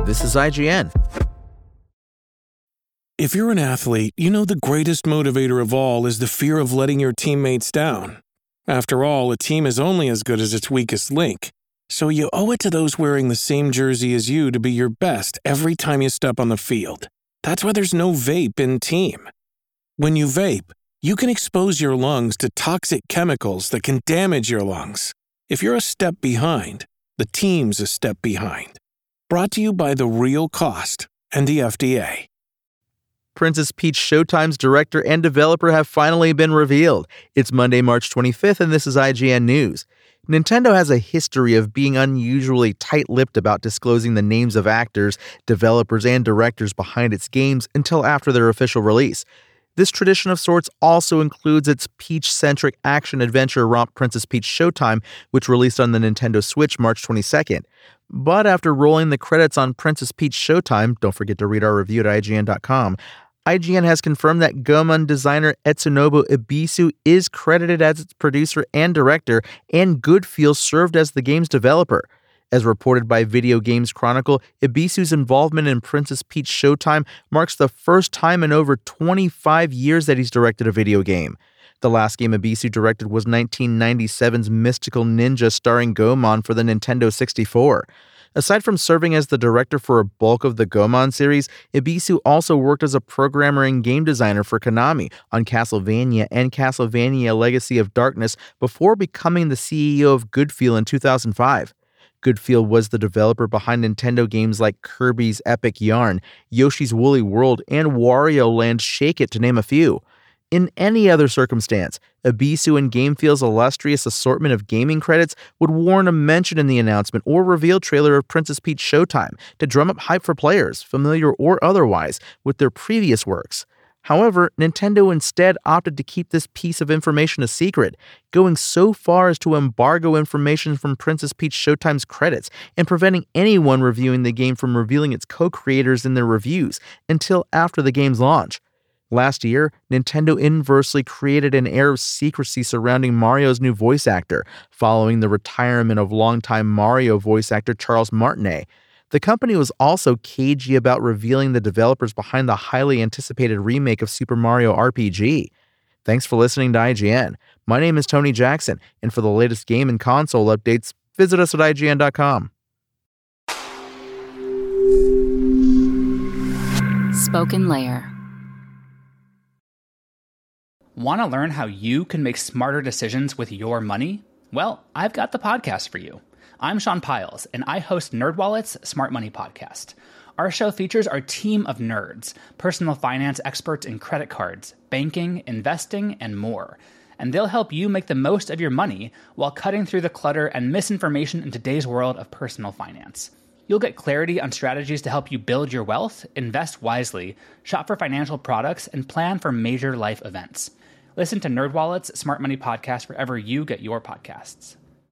This is IGN. If you're an athlete, you know the greatest motivator of all is the fear of letting your teammates down. After all, a team is only as good as its weakest link. So you owe it to those wearing the same jersey as you to be your best every time you step on the field. That's why there's no vape in team. When you vape, you can expose your lungs to toxic chemicals that can damage your lungs. If you're a step behind, the team's a step behind. Brought to you by The Real Cost and the FDA. Princess Peach Showtime's director and developer have finally been revealed. It's Monday, March 25th, and this is IGN News. Nintendo has a history of being unusually tight-lipped about disclosing the names of actors, developers, and directors behind its games until after their official release. This tradition of sorts also includes its Peach-centric action-adventure romp Princess Peach Showtime, which released on the Nintendo Switch March 22nd. But after rolling the credits on Princess Peach Showtime, don't forget to read our review at IGN.com, IGN has confirmed that Goemon designer Etsunobu Ebisu is credited as its producer and director, and Goodfeel served as the game's developer. As reported by Video Games Chronicle, Ebisu's involvement in Princess Peach Showtime marks the first time in over 25 years that he's directed a video game. The last game Ebisu directed was 1997's Mystical Ninja starring Goemon for the Nintendo 64. Aside from serving as the director for a bulk of the Goemon series, Ebisu also worked as a programmer and game designer for Konami on Castlevania and Castlevania Legacy of Darkness before becoming the CEO of Goodfeel in 2005. Goodfeel was the developer behind Nintendo games like Kirby's Epic Yarn, Yoshi's Woolly World, and Wario Land Shake It, to name a few. In any other circumstance, Ebisu and Gamefiel's illustrious assortment of gaming credits would warrant a mention in the announcement or reveal trailer of Princess Peach Showtime to drum up hype for players, familiar or otherwise, with their previous works. However, Nintendo instead opted to keep this piece of information a secret, going so far as to embargo information from Princess Peach Showtime's credits and preventing anyone reviewing the game from revealing its co-creators in their reviews until after the game's launch. Last year, Nintendo inversely created an air of secrecy surrounding Mario's new voice actor, following the retirement of longtime Mario voice actor Charles Martinet. The company was also cagey about revealing the developers behind the highly anticipated remake of Super Mario RPG. Thanks for listening to IGN. My name is Tony Jackson, and for the latest game and console updates, visit us at IGN.com. Spoken Layer. Want to learn how you can make smarter decisions with your money? Well, I've got the podcast for you. I'm Sean Piles, and I host NerdWallet's Smart Money Podcast. Our show features our team of nerds, personal finance experts in credit cards, banking, investing, and more. And they'll help you make the most of your money while cutting through the clutter and misinformation in today's world of personal finance. You'll get clarity on strategies to help you build your wealth, invest wisely, shop for financial products, and plan for major life events. Listen to NerdWallet's Smart Money Podcast wherever you get your podcasts.